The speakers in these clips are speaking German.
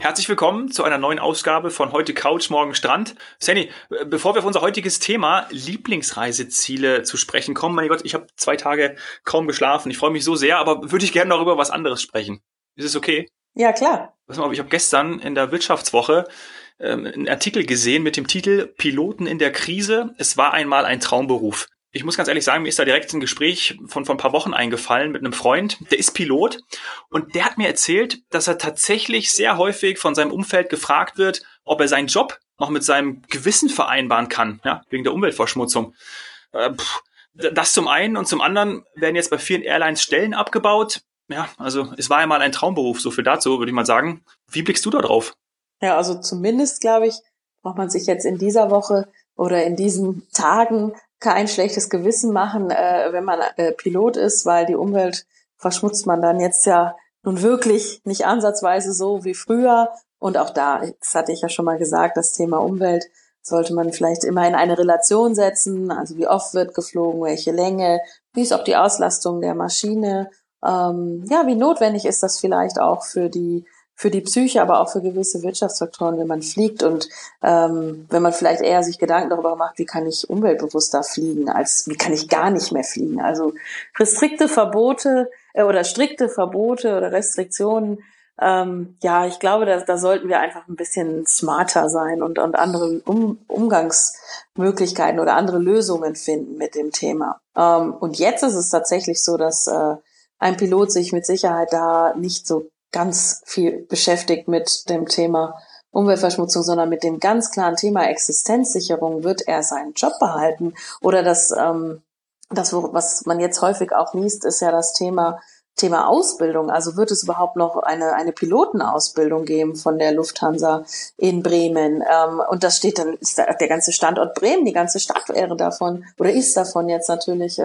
Herzlich willkommen zu einer neuen Ausgabe von Heute Couch, Morgen Strand. Sandy, bevor wir auf unser heutiges Thema Lieblingsreiseziele zu sprechen kommen, mein Gott, ich habe 2 Tage kaum geschlafen. Ich freue mich so sehr, aber würde ich gerne noch über was anderes sprechen. Ist es okay? Ja, klar. Pass mal auf, ich habe gestern in der Wirtschaftswoche einen Artikel gesehen mit dem Titel Piloten in der Krise. Es war einmal ein Traumberuf. Ich muss ganz ehrlich sagen, mir ist da direkt ein Gespräch von ein paar Wochen eingefallen mit einem Freund, der ist Pilot und der hat mir erzählt, dass er tatsächlich sehr häufig von seinem Umfeld gefragt wird, ob er seinen Job noch mit seinem Gewissen vereinbaren kann, ja, wegen der Umweltverschmutzung. Das zum einen und zum anderen werden jetzt bei vielen Airlines Stellen abgebaut. Ja, also es war einmal ein Traumberuf, so viel dazu, würde ich mal sagen. Wie blickst du da drauf? Ja, also zumindest, glaube ich, braucht man sich jetzt in dieser Woche oder in diesen Tagen kein schlechtes Gewissen machen, wenn man Pilot ist, weil die Umwelt verschmutzt man dann jetzt ja nun wirklich nicht ansatzweise so wie früher. Und auch da, das hatte ich ja schon mal gesagt, das Thema Umwelt sollte man vielleicht immer in eine Relation setzen. Also wie oft wird geflogen, welche Länge, wie ist auch die Auslastung der Maschine. Ja, wie notwendig ist das vielleicht auch für die Psyche, aber auch für gewisse Wirtschaftsfaktoren, wenn man fliegt und wenn man vielleicht eher sich Gedanken darüber macht, wie kann ich umweltbewusster fliegen, als wie kann ich gar nicht mehr fliegen. Also strikte Verbote oder Restriktionen, ja, ich glaube, da sollten wir einfach ein bisschen smarter sein und andere Umgangsmöglichkeiten oder andere Lösungen finden mit dem Thema. Und jetzt ist es tatsächlich so, dass ein Pilot sich mit Sicherheit da nicht so ganz viel beschäftigt mit dem Thema Umweltverschmutzung, sondern mit dem ganz klaren Thema Existenzsicherung. Wird er seinen Job behalten? Oder was man jetzt häufig auch liest, ist ja das Thema Ausbildung. Also wird es überhaupt noch eine Pilotenausbildung geben von der Lufthansa in Bremen? Und das steht dann, ist der ganze Standort Bremen, die ganze Stadt wäre davon oder ist davon jetzt natürlich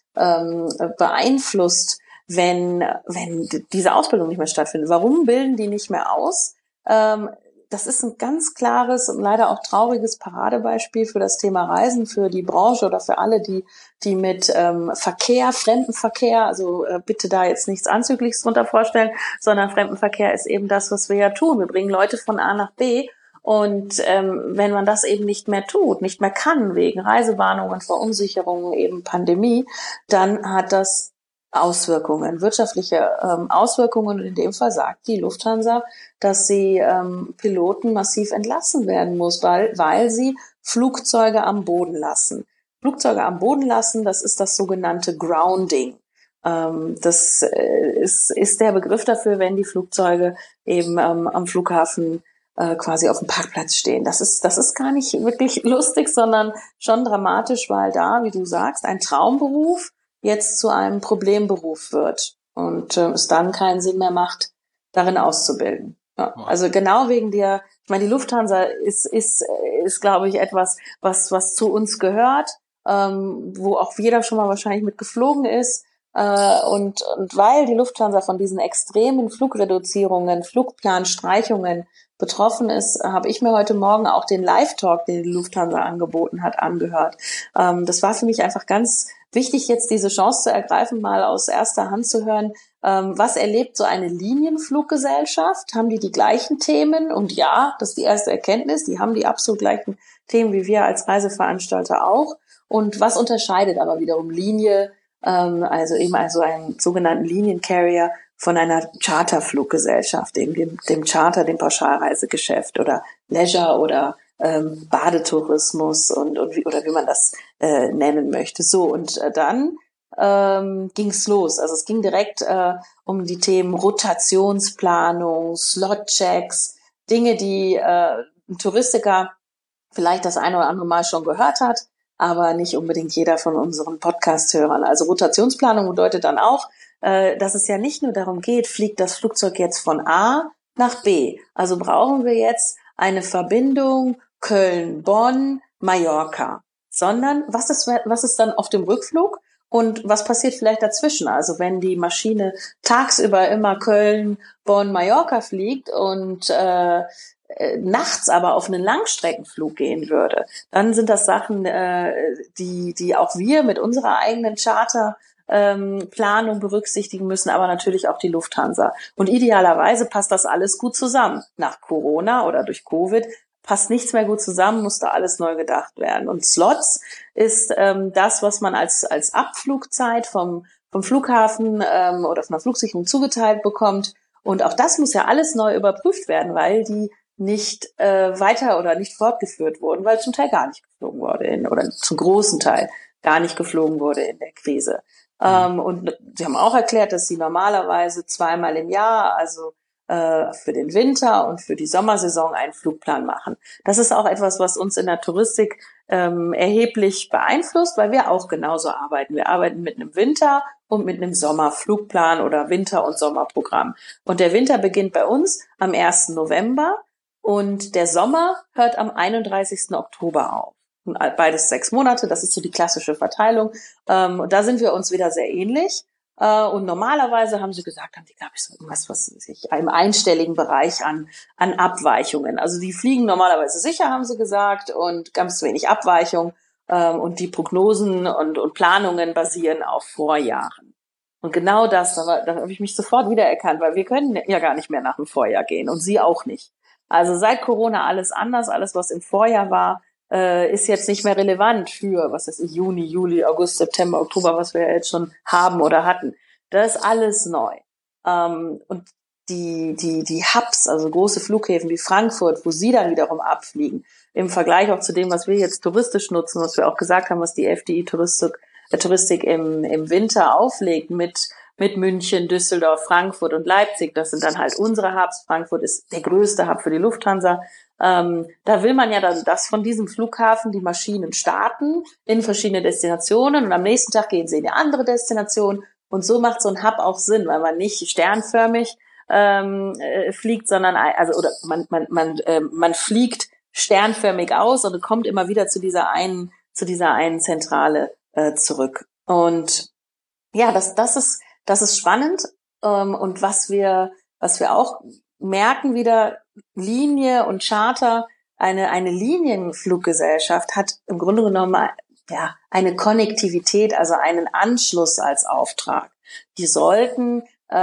beeinflusst, wenn diese Ausbildung nicht mehr stattfindet. Warum bilden die nicht mehr aus? Das ist ein ganz klares und leider auch trauriges Paradebeispiel für das Thema Reisen, für die Branche oder für alle, die mit Fremdenverkehr, also bitte da jetzt nichts Anzügliches drunter vorstellen, sondern Fremdenverkehr ist eben das, was wir ja tun. Wir bringen Leute von A nach B. Und wenn man das eben nicht mehr tut, nicht mehr kann, wegen Reisewarnungen, Verunsicherungen, eben Pandemie, dann hat das Auswirkungen, wirtschaftliche Auswirkungen. Und in dem Fall sagt die Lufthansa, dass sie Piloten massiv entlassen werden muss, weil sie Flugzeuge am Boden lassen. Flugzeuge am Boden lassen, das ist das sogenannte Grounding. Das ist der Begriff dafür, wenn die Flugzeuge eben am Flughafen quasi auf dem Parkplatz stehen. Das ist gar nicht wirklich lustig, sondern schon dramatisch, weil da, wie du sagst, ein Traumberuf jetzt zu einem Problemberuf wird und es dann keinen Sinn mehr macht, darin auszubilden. Ja, also genau wegen ich meine, die Lufthansa ist glaube ich etwas, was zu uns gehört, wo auch jeder schon mal wahrscheinlich mit geflogen ist. Und weil die Lufthansa von diesen extremen Flugreduzierungen, Flugplanstreichungen betroffen ist, habe ich mir heute Morgen auch den Live-Talk, den die Lufthansa angeboten hat, angehört. Das war für mich einfach ganz wichtig, jetzt diese Chance zu ergreifen, mal aus erster Hand zu hören, was erlebt so eine Linienfluggesellschaft? Haben die gleichen Themen? Und ja, das ist die erste Erkenntnis, die haben die absolut gleichen Themen wie wir als Reiseveranstalter auch. Und was unterscheidet aber wiederum Linie, also einen sogenannten Liniencarrier von einer Charterfluggesellschaft, eben dem Charter, dem Pauschalreisegeschäft oder Leisure oder Badetourismus oder wie man das nennen möchte. So, und dann ging's los. Also es ging direkt um die Themen Rotationsplanung, Slotchecks, Dinge, die ein Touristiker vielleicht das eine oder andere Mal schon gehört hat, aber nicht unbedingt jeder von unseren Podcast-Hörern. Also Rotationsplanung bedeutet dann auch, dass es ja nicht nur darum geht, fliegt das Flugzeug jetzt von A nach B. Also brauchen wir jetzt eine Verbindung Köln, Bonn, Mallorca, sondern was ist dann auf dem Rückflug und was passiert vielleicht dazwischen? Also wenn die Maschine tagsüber immer Köln, Bonn, Mallorca fliegt und nachts aber auf einen Langstreckenflug gehen würde, dann sind das Sachen, die auch wir mit unserer eigenen Charter Planung berücksichtigen müssen, aber natürlich auch die Lufthansa. Und idealerweise passt das alles gut zusammen. Nach Corona oder durch Covid passt nichts mehr gut zusammen, musste alles neu gedacht werden. Und Slots ist das, was man als Abflugzeit vom Flughafen oder von der Flugsicherung zugeteilt bekommt. Und auch das muss ja alles neu überprüft werden, weil die nicht weiter oder nicht fortgeführt wurden, weil zum Teil gar nicht geflogen wurde oder zum großen Teil gar nicht geflogen wurde in der Krise. Und sie haben auch erklärt, dass sie normalerweise zweimal im Jahr, also für den Winter und für die Sommersaison einen Flugplan machen. Das ist auch etwas, was uns in der Touristik erheblich beeinflusst, weil wir auch genauso arbeiten. Wir arbeiten mit einem Winter- und mit einem Sommerflugplan oder Winter- und Sommerprogramm. Und der Winter beginnt bei uns am 1. November und der Sommer hört am 31. Oktober auf. Beides 6 Monate, das ist so die klassische Verteilung. Und da sind wir uns wieder sehr ähnlich. Und normalerweise haben sie gesagt, haben die, glaube ich, so irgendwas, was sich im einstelligen Bereich an Abweichungen. Also die fliegen normalerweise sicher, haben sie gesagt, und ganz wenig Abweichung. Und die Prognosen und Planungen basieren auf Vorjahren. Und genau das, da habe ich mich sofort wiedererkannt, weil wir können ja gar nicht mehr nach dem Vorjahr gehen und sie auch nicht. Also seit Corona alles anders, alles was im Vorjahr war, ist jetzt nicht mehr relevant für, was weiß ich, Juni, Juli, August, September, Oktober, was wir ja jetzt schon haben oder hatten. Das ist alles neu. Und die Hubs, also große Flughäfen wie Frankfurt, wo sie dann wiederum abfliegen, im Vergleich auch zu dem, was wir jetzt touristisch nutzen, was wir auch gesagt haben, was die FDI Touristik im Winter auflegt mit München, Düsseldorf, Frankfurt und Leipzig. Das sind dann halt unsere Hubs. Frankfurt ist der größte Hub für die Lufthansa. Da will man ja dann, dass von diesem Flughafen die Maschinen starten in verschiedene Destinationen und am nächsten Tag gehen sie in eine andere Destination. Und so macht so ein Hub auch Sinn, weil man nicht sternförmig fliegt, sondern man fliegt sternförmig aus und kommt immer wieder zu dieser einen Zentrale zurück. Und ja, das ist spannend. Und was wir auch merken wieder, Linie und Charter, eine Linienfluggesellschaft hat im Grunde genommen ja eine Konnektivität, also einen Anschluss als Auftrag. Die sollten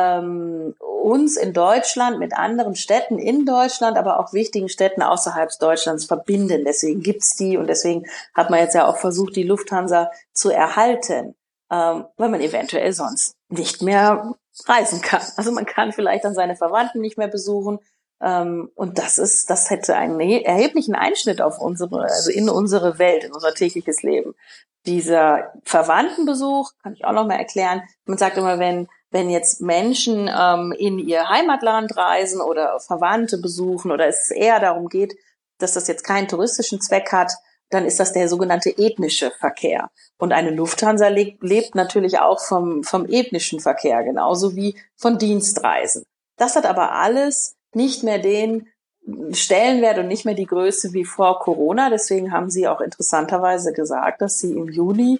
uns in Deutschland mit anderen Städten in Deutschland, aber auch wichtigen Städten außerhalb Deutschlands verbinden. Deswegen gibt's die und deswegen hat man jetzt ja auch versucht, die Lufthansa zu erhalten, weil man eventuell sonst nicht mehr reisen kann. Also man kann vielleicht dann seine Verwandten nicht mehr besuchen. Und das hätte einen erheblichen Einschnitt auf in unsere Welt, in unser tägliches Leben. Dieser Verwandtenbesuch, kann ich auch noch mal erklären. Man sagt immer, wenn jetzt Menschen in ihr Heimatland reisen oder Verwandte besuchen oder es eher darum geht, dass das jetzt keinen touristischen Zweck hat, dann ist das der sogenannte ethnische Verkehr. Und eine Lufthansa lebt natürlich auch vom ethnischen Verkehr, genauso wie von Dienstreisen. Das hat aber alles nicht mehr den Stellenwert und nicht mehr die Größe wie vor Corona. Deswegen haben sie auch interessanterweise gesagt, dass sie im Juli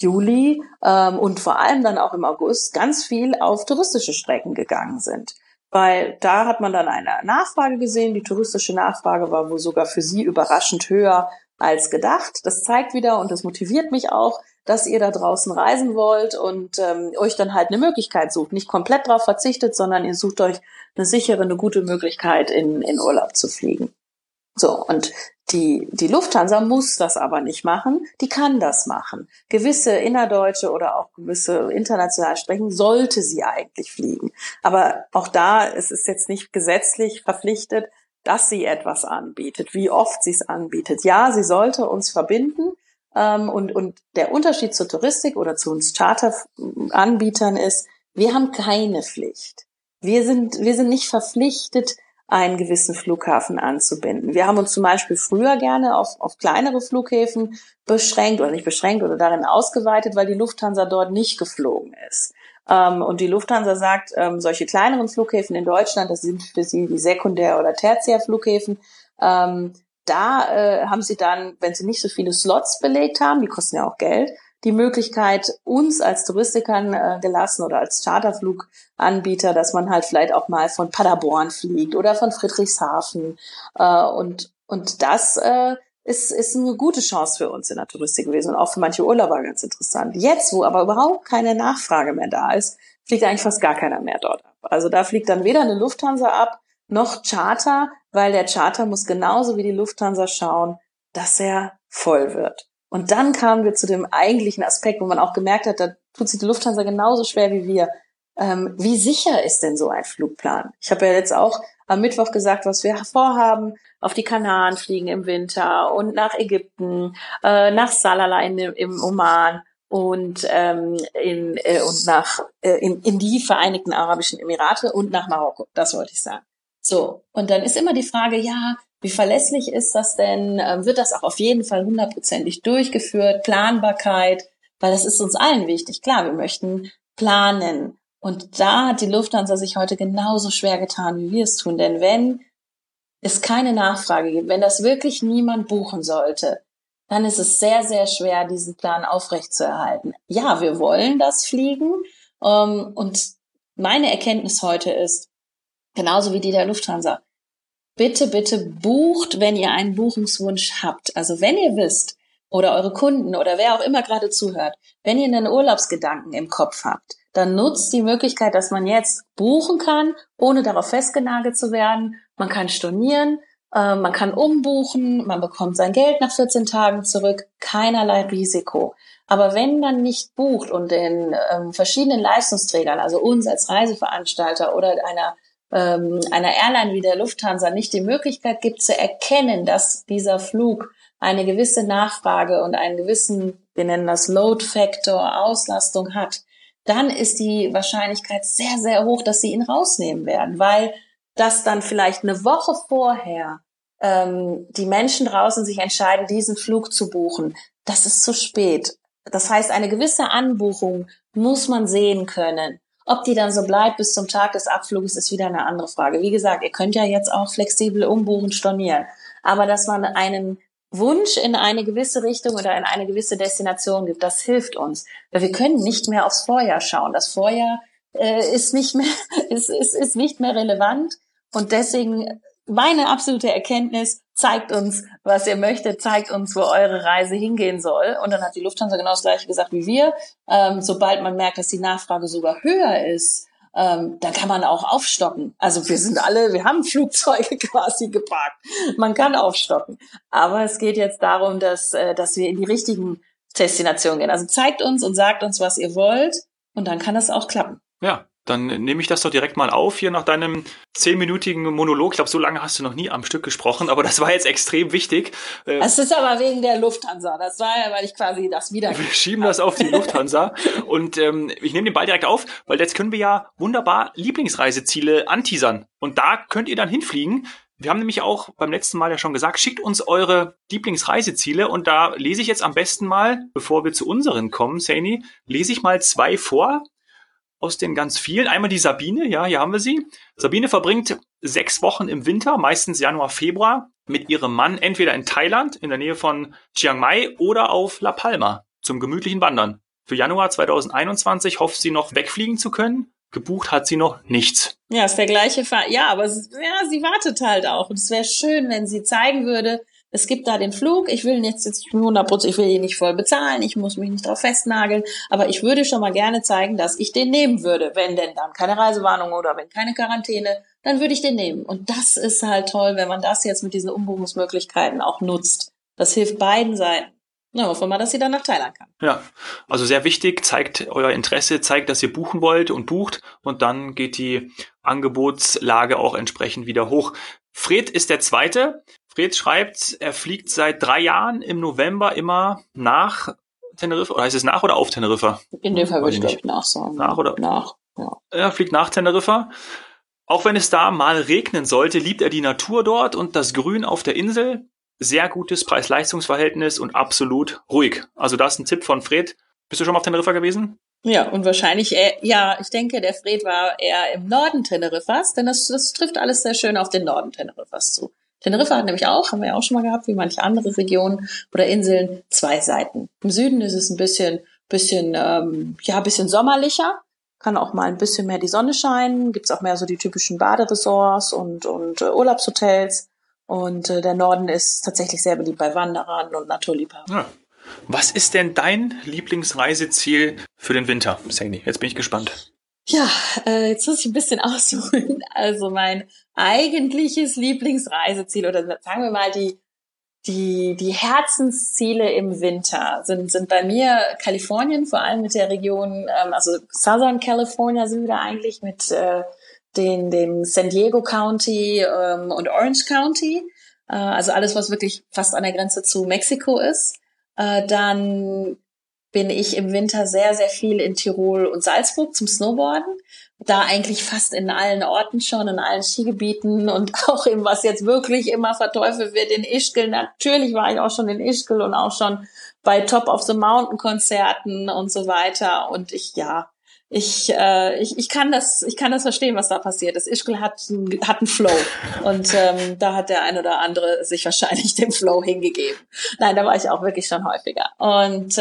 und vor allem dann auch im August ganz viel auf touristische Strecken gegangen sind. Weil da hat man dann eine Nachfrage gesehen. Die touristische Nachfrage war wohl sogar für sie überraschend höher als gedacht. Das zeigt wieder und das motiviert mich auch, dass ihr da draußen reisen wollt und euch dann halt eine Möglichkeit sucht. Nicht komplett drauf verzichtet, sondern ihr sucht euch eine sichere, eine gute Möglichkeit, in Urlaub zu fliegen. So, und die Lufthansa muss das aber nicht machen, die kann das machen. Gewisse innerdeutsche oder auch gewisse internationale Strecken sollte sie eigentlich fliegen. Aber auch da, es ist jetzt nicht gesetzlich verpflichtet, dass sie etwas anbietet, wie oft sie es anbietet. Ja, sie sollte uns verbinden. Und der Unterschied zur Touristik oder zu uns Charteranbietern ist, wir haben keine Pflicht. Wir sind nicht verpflichtet, einen gewissen Flughafen anzubinden. Wir haben uns zum Beispiel früher gerne auf kleinere Flughäfen beschränkt oder nicht beschränkt oder darin ausgeweitet, weil die Lufthansa dort nicht geflogen ist. Und die Lufthansa sagt, solche kleineren Flughäfen in Deutschland, das sind für sie die Sekundär- oder Tertiärflughäfen, da haben sie dann, wenn sie nicht so viele Slots belegt haben, die kosten ja auch Geld, die Möglichkeit, uns als Touristikern gelassen oder als Charterfluganbieter, dass man halt vielleicht auch mal von Paderborn fliegt oder von Friedrichshafen. Und das ist eine gute Chance für uns in der Touristik gewesen und auch für manche Urlauber ganz interessant. Jetzt, wo aber überhaupt keine Nachfrage mehr da ist, fliegt eigentlich fast gar keiner mehr dort ab. Also da fliegt dann weder eine Lufthansa ab, noch Charter, weil der Charter muss genauso wie die Lufthansa schauen, dass er voll wird. Und dann kamen wir zu dem eigentlichen Aspekt, wo man auch gemerkt hat, da tut sich die Lufthansa genauso schwer wie wir. Wie sicher ist denn so ein Flugplan? Ich habe ja jetzt auch am Mittwoch gesagt, was wir vorhaben, auf die Kanaren fliegen im Winter und nach Ägypten, nach Salalah im Oman und in die Vereinigten Arabischen Emirate und nach Marokko. Das wollte ich sagen. So, und dann ist immer die Frage, ja, wie verlässlich ist das denn? Wird das auch auf jeden Fall 100%ig durchgeführt? Planbarkeit, weil das ist uns allen wichtig. Klar, wir möchten planen. Und da hat die Lufthansa sich heute genauso schwer getan, wie wir es tun. Denn wenn es keine Nachfrage gibt, wenn das wirklich niemand buchen sollte, dann ist es sehr, sehr schwer, diesen Plan aufrechtzuerhalten. Ja, wir wollen das fliegen. Und meine Erkenntnis heute ist, genauso wie die der Lufthansa, bitte, bitte bucht, wenn ihr einen Buchungswunsch habt. Also wenn ihr wisst, oder eure Kunden oder wer auch immer gerade zuhört, wenn ihr einen Urlaubsgedanken im Kopf habt, dann nutzt die Möglichkeit, dass man jetzt buchen kann, ohne darauf festgenagelt zu werden. Man kann stornieren, man kann umbuchen, man bekommt sein Geld nach 14 Tagen zurück, keinerlei Risiko. Aber wenn man nicht bucht und den verschiedenen Leistungsträgern, also uns als Reiseveranstalter oder einer Airline wie der Lufthansa nicht die Möglichkeit gibt zu erkennen, dass dieser Flug eine gewisse Nachfrage und einen gewissen, wir nennen das Load Factor, Auslastung hat, dann ist die Wahrscheinlichkeit sehr, sehr hoch, dass sie ihn rausnehmen werden, weil das dann vielleicht eine Woche vorher die Menschen draußen sich entscheiden, diesen Flug zu buchen. Das ist zu spät. Das heißt, eine gewisse Anbuchung muss man sehen können. Ob die dann so bleibt bis zum Tag des Abfluges, ist wieder eine andere Frage. Wie gesagt, ihr könnt ja jetzt auch flexibel umbuchen, stornieren. Aber dass man einen Wunsch in eine gewisse Richtung oder in eine gewisse Destination gibt, das hilft uns. Weil wir können nicht mehr aufs Vorjahr schauen. Das Vorjahr ist nicht mehr, ist nicht mehr relevant. Und deswegen meine absolute Erkenntnis, zeigt uns, was ihr möchtet, zeigt uns, wo eure Reise hingehen soll. Und dann hat die Lufthansa genau das Gleiche gesagt wie wir. Sobald man merkt, dass die Nachfrage sogar höher ist, dann kann man auch aufstocken. Also wir haben Flugzeuge quasi geparkt. Man kann aufstocken. Aber es geht jetzt darum, dass wir in die richtigen Destinationen gehen. Also zeigt uns und sagt uns, was ihr wollt. Und dann kann das auch klappen. Ja. Dann nehme ich das doch direkt mal auf hier nach deinem 10-minütigen Monolog. Ich glaube, so lange hast du noch nie am Stück gesprochen, aber das war jetzt extrem wichtig. Das ist aber wegen der Lufthansa. Das war ja, weil ich quasi das wieder... Wir schieben das auf die Lufthansa und ich nehme den Ball direkt auf, weil jetzt können wir ja wunderbar Lieblingsreiseziele anteasern. Und da könnt ihr dann hinfliegen. Wir haben nämlich auch beim letzten Mal ja schon gesagt, schickt uns eure Lieblingsreiseziele und da lese ich jetzt am besten mal, bevor wir zu unseren kommen, Saini, lese ich mal 2 vor. Aus den ganz vielen. Einmal die Sabine, ja, hier haben wir sie. Sabine verbringt 6 Wochen im Winter, meistens Januar, Februar, mit ihrem Mann entweder in Thailand, in der Nähe von Chiang Mai oder auf La Palma zum gemütlichen Wandern. Für Januar 2021 hofft sie noch wegfliegen zu können. Gebucht hat sie noch nichts. Ja, ist der gleiche Fall. Ja, aber sie wartet halt auch. Und es wäre schön, wenn sie zeigen würde, es gibt da den Flug, ich will jetzt 100%, ich will ihn nicht voll bezahlen, ich muss mich nicht drauf festnageln, aber ich würde schon mal gerne zeigen, dass ich den nehmen würde. Wenn denn dann keine Reisewarnung oder wenn keine Quarantäne, dann würde ich den nehmen. Und das ist halt toll, wenn man das jetzt mit diesen Umbuchungsmöglichkeiten auch nutzt. Das hilft beiden Seiten. Na, hoffen wir mal, dass sie dann nach Thailand kann. Ja, also sehr wichtig, zeigt euer Interesse, zeigt, dass ihr buchen wollt und bucht und dann geht die Angebotslage auch entsprechend wieder hoch. Fred ist der Zweite. Fred schreibt, er fliegt seit 3 Jahren im November immer nach Teneriffa. Oder heißt es nach oder auf Teneriffa? In dem Fall würde ich, glaube ich, nach sagen. Nach oder? Nach, ja. Er fliegt nach Teneriffa. Auch wenn es da mal regnen sollte, liebt er die Natur dort und das Grün auf der Insel. Sehr gutes Preis-Leistungs-Verhältnis und absolut ruhig. Also das ist ein Tipp von Fred. Bist du schon mal auf Teneriffa gewesen? Ja, und wahrscheinlich, ich denke, der Fred war eher im Norden Teneriffas, denn das trifft alles sehr schön auf den Norden Teneriffas zu. Teneriffa hat nämlich auch, haben wir ja auch schon mal gehabt, wie manche andere Regionen oder Inseln, 2 Seiten. Im Süden ist es ein bisschen sommerlicher, kann auch mal ein bisschen mehr die Sonne scheinen, gibt's auch mehr so die typischen Baderesorts und Urlaubshotels. Und der Norden ist tatsächlich sehr beliebt bei Wanderern und Naturliebhabern. Ja. Was ist denn dein Lieblingsreiseziel für den Winter, Saini? Jetzt bin ich gespannt. Ja, jetzt muss ich ein bisschen ausholen. Also mein eigentliches Lieblingsreiseziel oder sagen wir mal die Herzensziele im Winter sind bei mir Kalifornien, vor allem mit der Region, also Southern California sind wir da eigentlich mit dem San Diego County und Orange County, also alles, was wirklich fast an der Grenze zu Mexiko ist. Dann bin ich im Winter sehr, sehr viel in Tirol und Salzburg zum Snowboarden. Da eigentlich fast in allen Orten schon, in allen Skigebieten und auch eben, was jetzt wirklich immer verteufelt wird, in Ischgl. Natürlich war ich auch schon in Ischgl und auch schon bei Top of the Mountain Konzerten und so weiter. Und ich kann das verstehen, was da passiert ist. Ischgl hat einen Flow und da hat der ein oder andere sich wahrscheinlich dem Flow hingegeben. Nein, da war ich auch wirklich schon häufiger. Und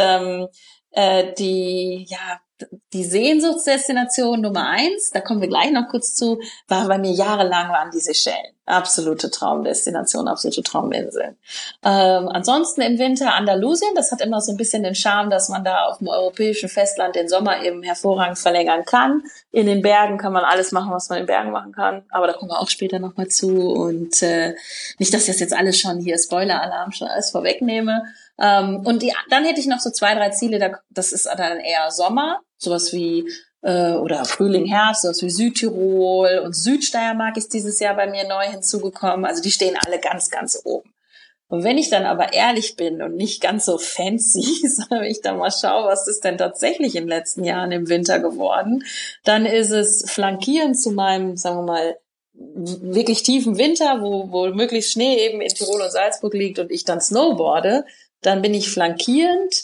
die Sehnsuchtsdestination Nummer 1, da kommen wir gleich noch kurz zu, war bei mir jahrelang waren die Seychellen. Absolute Traumdestination, absolute Trauminseln. Ansonsten im Winter Andalusien, das hat immer so ein bisschen den Charme, dass man da auf dem europäischen Festland den Sommer eben hervorragend verlängern kann. In den Bergen kann man alles machen, was man in Bergen machen kann, aber da kommen wir auch später nochmal zu. Und nicht, dass ich das jetzt alles schon hier, Spoiler-Alarm, schon alles vorwegnehme. Und dann hätte ich noch so 2, 3 Ziele, das ist dann eher Sommer, sowas wie oder Frühling, Herbst, sowas wie Südtirol und Südsteiermark ist dieses Jahr bei mir neu hinzugekommen. Also die stehen alle ganz, ganz oben. Und wenn ich dann aber ehrlich bin und nicht ganz so fancy, sondern ich dann mal schaue, was ist denn tatsächlich in den letzten Jahren im Winter geworden, dann ist es flankierend zu meinem, sagen wir mal, wirklich tiefen Winter, wo möglichst Schnee eben in Tirol und Salzburg liegt und ich dann snowboarde. Dann bin ich flankierend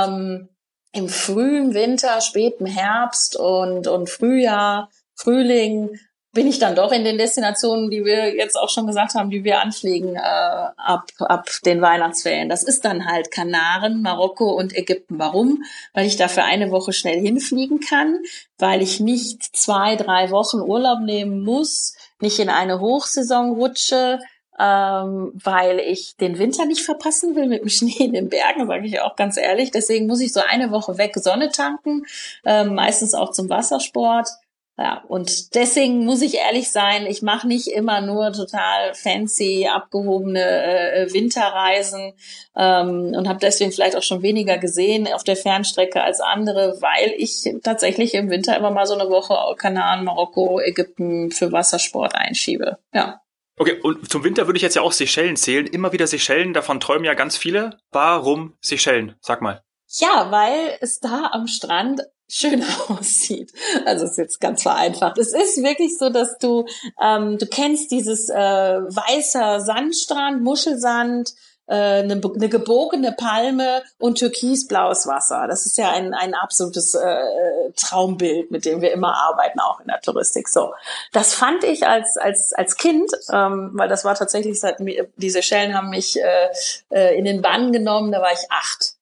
im frühen Winter, späten Herbst und Frühjahr, Frühling bin ich dann doch in den Destinationen, die wir jetzt auch schon gesagt haben, die wir anfliegen ab den Weihnachtsferien. Das ist dann halt Kanaren, Marokko und Ägypten. Warum? Weil ich da für eine Woche schnell hinfliegen kann, weil ich nicht 2, 3 Wochen Urlaub nehmen muss, nicht in eine Hochsaison rutsche, weil ich den Winter nicht verpassen will mit dem Schnee in den Bergen, sage ich auch ganz ehrlich. Deswegen muss ich so eine Woche weg Sonne tanken, meistens auch zum Wassersport. Ja, und deswegen muss ich ehrlich sein, ich mache nicht immer nur total fancy, abgehobene Winterreisen und habe deswegen vielleicht auch schon weniger gesehen auf der Fernstrecke als andere, weil ich tatsächlich im Winter immer mal so eine Woche Kanaren, Marokko, Ägypten für Wassersport einschiebe. Ja. Okay, und zum Winter würde ich jetzt ja auch Seychellen zählen. Immer wieder Seychellen, davon träumen ja ganz viele. Warum Seychellen? Sag mal. Ja, weil es da am Strand schön aussieht. Also es ist jetzt ganz vereinfacht. Es ist wirklich so, dass du kennst dieses weißer Sandstrand, Muschelsand, eine gebogene Palme und türkisblaues Wasser. Das ist ja ein absolutes Traumbild, mit dem wir immer arbeiten, auch in der Touristik. So, das fand ich als Kind, weil das war tatsächlich die Seychellen haben mich in den Bann genommen. Da war ich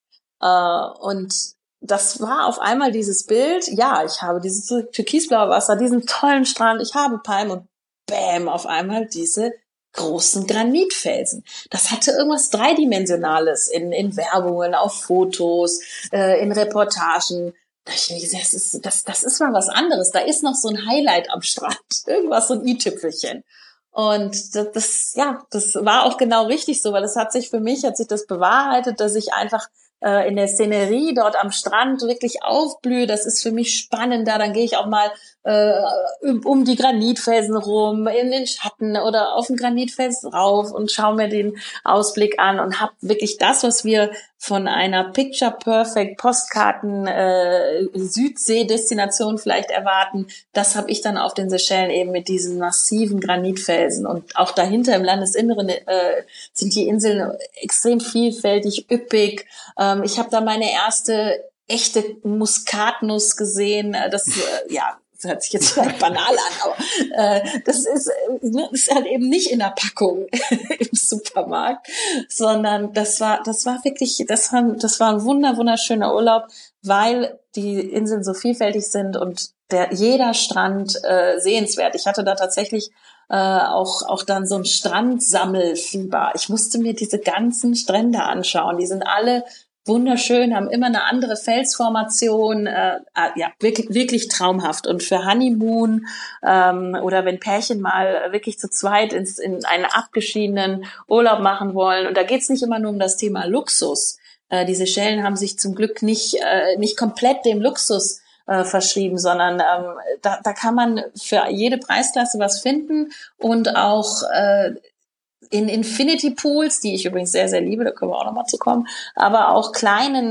8 und das war auf einmal dieses Bild. Ja, ich habe dieses türkisblaue Wasser, diesen tollen Strand, ich habe Palmen und bäm, auf einmal diese großen Granitfelsen. Das hatte irgendwas Dreidimensionales in Werbungen, auf Fotos, in Reportagen. Da hab ich mir gesagt, das ist mal was anderes. Da ist noch so ein Highlight am Strand. Irgendwas, so ein i-Tüpfelchen. Und das war auch genau richtig so, weil hat sich das bewahrheitet, dass ich einfach in der Szenerie dort am Strand wirklich aufblühe. Das ist für mich spannender. Dann gehe ich auch mal um die Granitfelsen rum, in den Schatten oder auf den Granitfelsen rauf und schaue mir den Ausblick an und habe wirklich das, was wir von einer Picture-Perfect Postkarten Südsee-Destination vielleicht erwarten, das habe ich dann auf den Seychellen eben mit diesen massiven Granitfelsen. Und auch dahinter im Landesinneren sind die Inseln extrem vielfältig, üppig. Ich habe da meine erste echte Muskatnuss gesehen. Das hört sich jetzt vielleicht banal an, aber das ist halt eben nicht in der Packung im Supermarkt, sondern das war ein wunderschöner Urlaub, weil die Inseln so vielfältig sind und jeder Strand sehenswert. Ich hatte da tatsächlich auch dann so ein Strandsammelfieber. Ich musste mir diese ganzen Strände anschauen. Die sind alle wunderschön, haben immer eine andere Felsformation, ja, wirklich, wirklich traumhaft. Und für Honeymoon oder wenn Pärchen mal wirklich zu zweit in einen abgeschiedenen Urlaub machen wollen. Und da geht's nicht immer nur um das Thema Luxus. Die Seychellen haben sich zum Glück nicht komplett dem Luxus verschrieben, sondern da kann man für jede Preisklasse was finden und auch in Infinity Pools, die ich übrigens sehr, sehr liebe, da können wir auch nochmal zu kommen, aber auch kleinen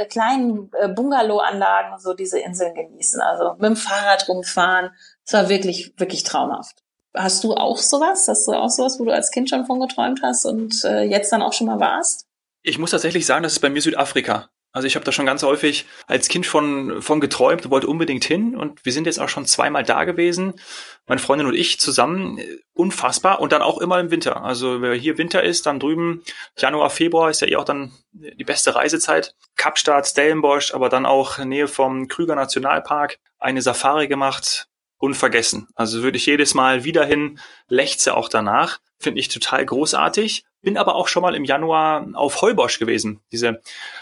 Bungalow-Anlagen, so diese Inseln genießen, also mit dem Fahrrad rumfahren. Es war wirklich, wirklich traumhaft. Hast du auch sowas? Hast du auch sowas, wo du als Kind schon von geträumt hast und jetzt dann auch schon mal warst? Ich muss tatsächlich sagen, das ist bei mir Südafrika. Also ich habe da schon ganz häufig als Kind von geträumt, wollte unbedingt hin und wir sind jetzt auch schon zweimal da gewesen, meine Freundin und ich zusammen, unfassbar und dann auch immer im Winter. Also wenn hier Winter ist, dann drüben Januar, Februar ist ja eh auch dann die beste Reisezeit. Kapstadt, Stellenbosch, aber dann auch in Nähe vom Krüger Nationalpark eine Safari gemacht, unvergessen. Also würde ich jedes Mal wieder hin, lechze auch danach, finde ich total großartig. Bin aber auch schon mal im Januar auf Holbox gewesen, diese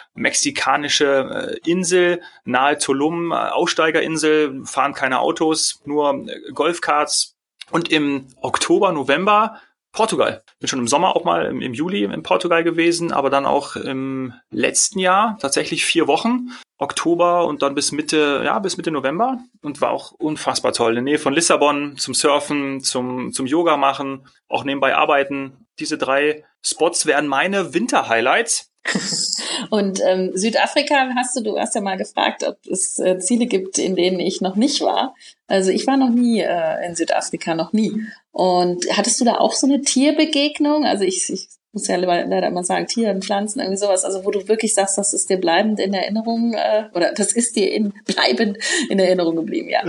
mexikanische Insel nahe Tulum, Aussteigerinsel, fahren keine Autos, nur Golfkarts. Und im Oktober, November Portugal. Bin schon im Sommer auch mal im Juli in Portugal gewesen, aber dann auch im letzten Jahr tatsächlich 4 Wochen. Oktober und dann bis Mitte November und war auch unfassbar toll. In der Nähe von Lissabon zum Surfen, zum Yoga machen, auch nebenbei arbeiten. Diese 3 Spots wären meine Winter-Highlights. Und Südafrika du hast ja mal gefragt, ob es Ziele gibt, in denen ich noch nicht war. Also ich war noch nie in Südafrika, noch nie. Und hattest du da auch so eine Tierbegegnung? Also ich muss ja leider immer sagen, Tieren, Pflanzen, irgendwie sowas, also wo du wirklich sagst, das ist dir bleibend in Erinnerung, oder das ist dir bleibend in Erinnerung geblieben, ja.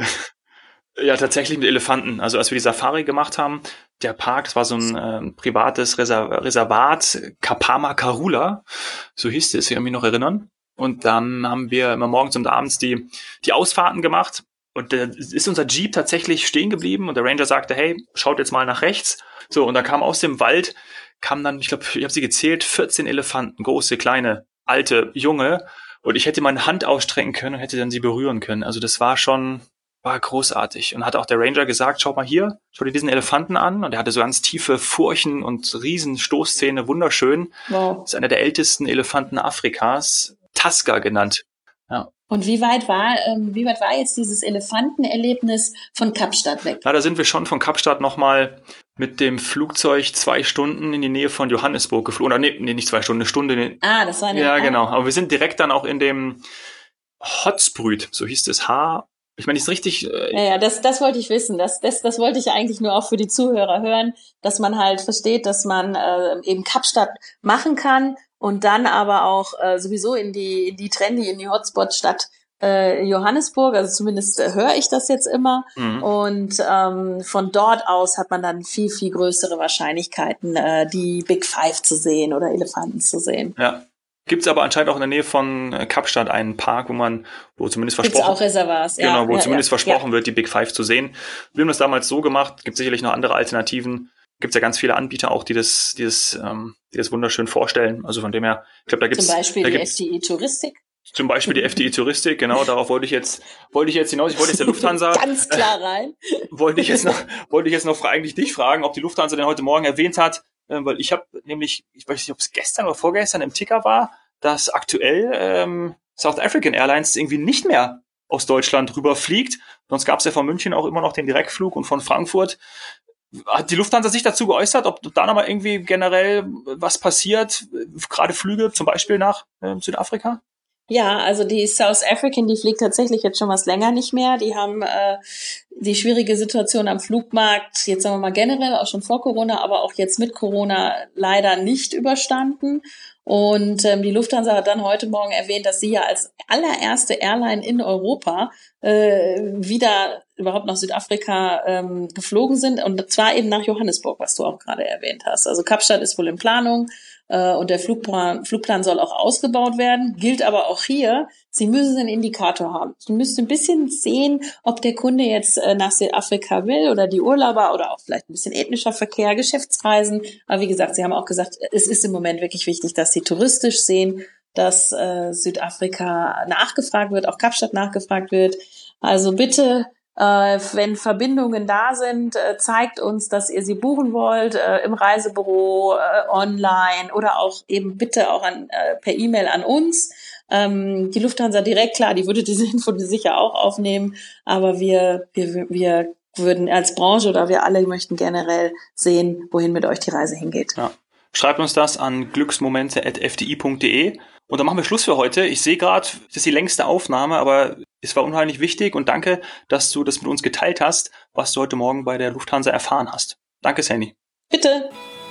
Ja, tatsächlich mit Elefanten. Also als wir die Safari gemacht haben, der Park, das war so ein privates Reservat, Kapama Karula, so hieß es, ich kann mich noch erinnern. Und dann haben wir immer morgens und abends die Ausfahrten gemacht. Und da ist unser Jeep tatsächlich stehen geblieben und der Ranger sagte, hey, schaut jetzt mal nach rechts. So, und da kam aus dem Wald, dann, ich glaube, ich habe sie gezählt, 14 Elefanten, große, kleine, alte, junge. Und ich hätte meine Hand ausstrecken können und hätte dann sie berühren können. Also das war großartig. Und hat auch der Ranger gesagt, schau mal hier, schau dir diesen Elefanten an. Und er hatte so ganz tiefe Furchen und riesen Stoßzähne, wunderschön. Wow. Das ist einer der ältesten Elefanten Afrikas, Tusker genannt. Ja. Und wie weit war jetzt dieses Elefantenerlebnis von Kapstadt weg? Ja, da sind wir schon von Kapstadt nochmal mit dem Flugzeug 2 Stunden in die Nähe von Johannesburg geflogen. Oder nee, nicht 2 Stunden, eine Stunde. Das war eine... Ja, genau. Aber wir sind direkt dann auch in dem Hotsprüt, so hieß es, ich meine, ist richtig... Ja, das wollte ich wissen. Das wollte ich eigentlich nur auch für die Zuhörer hören, dass man halt versteht, dass man eben Kapstadt machen kann und dann aber auch sowieso in die Hotspot-Stadt Johannesburg, also zumindest höre ich das jetzt immer. Mhm. Und von dort aus hat man dann viel, viel größere Wahrscheinlichkeiten, die Big Five zu sehen oder Elefanten zu sehen. Ja. Gibt's aber anscheinend auch in der Nähe von Kapstadt einen Park, wo zumindest versprochen, auch Reservoirs, ja. Genau, wo zumindest versprochen wird, die Big Five zu sehen. Wir haben das damals so gemacht, gibt sicherlich noch andere Alternativen. Gibt's ja ganz viele Anbieter auch, die das wunderschön vorstellen. Also von dem her, ich glaube, da gibt's zum Beispiel die FDI Touristik. Zum Beispiel die FDI Touristik, genau, darauf wollte ich jetzt hinaus. Ich wollte jetzt der Lufthansa. Ganz klar rein. wollte ich jetzt noch eigentlich dich fragen, ob die Lufthansa denn heute Morgen erwähnt hat, weil ich habe nämlich, ich weiß nicht, ob es gestern oder vorgestern im Ticker war, dass aktuell South African Airlines irgendwie nicht mehr aus Deutschland rüberfliegt. Sonst gab es ja von München auch immer noch den Direktflug und von Frankfurt. Hat die Lufthansa sich dazu geäußert, ob da nochmal irgendwie generell was passiert, gerade Flüge zum Beispiel nach Südafrika? Ja, also die South African, die fliegt tatsächlich jetzt schon was länger nicht mehr. Die haben die schwierige Situation am Flugmarkt, jetzt sagen wir mal generell, auch schon vor Corona, aber auch jetzt mit Corona leider nicht überstanden. Und die Lufthansa hat dann heute Morgen erwähnt, dass sie ja als allererste Airline in Europa wieder überhaupt nach Südafrika geflogen sind und zwar eben nach Johannesburg, was du auch gerade erwähnt hast. Also Kapstadt ist wohl in Planung. und der Flugplan soll auch ausgebaut werden, gilt aber auch hier, Sie müssen einen Indikator haben. Sie müssen ein bisschen sehen, ob der Kunde jetzt nach Südafrika will oder die Urlauber oder auch vielleicht ein bisschen ethnischer Verkehr, Geschäftsreisen. Aber wie gesagt, Sie haben auch gesagt, es ist im Moment wirklich wichtig, dass Sie touristisch sehen, dass Südafrika nachgefragt wird, auch Kapstadt nachgefragt wird. Also bitte, wenn Verbindungen da sind, zeigt uns, dass ihr sie buchen wollt, im Reisebüro, online oder auch eben bitte auch per E-Mail an uns. Die Lufthansa direkt, klar, die würde diese Info sicher auch aufnehmen, aber wir würden als Branche oder wir alle möchten generell sehen, wohin mit euch die Reise hingeht. Ja. Schreibt uns das an glücksmomente@fdi.de. Und dann machen wir Schluss für heute. Ich sehe gerade, das ist die längste Aufnahme, aber es war unheimlich wichtig und danke, dass du das mit uns geteilt hast, was du heute Morgen bei der Lufthansa erfahren hast. Danke, Sandy. Bitte.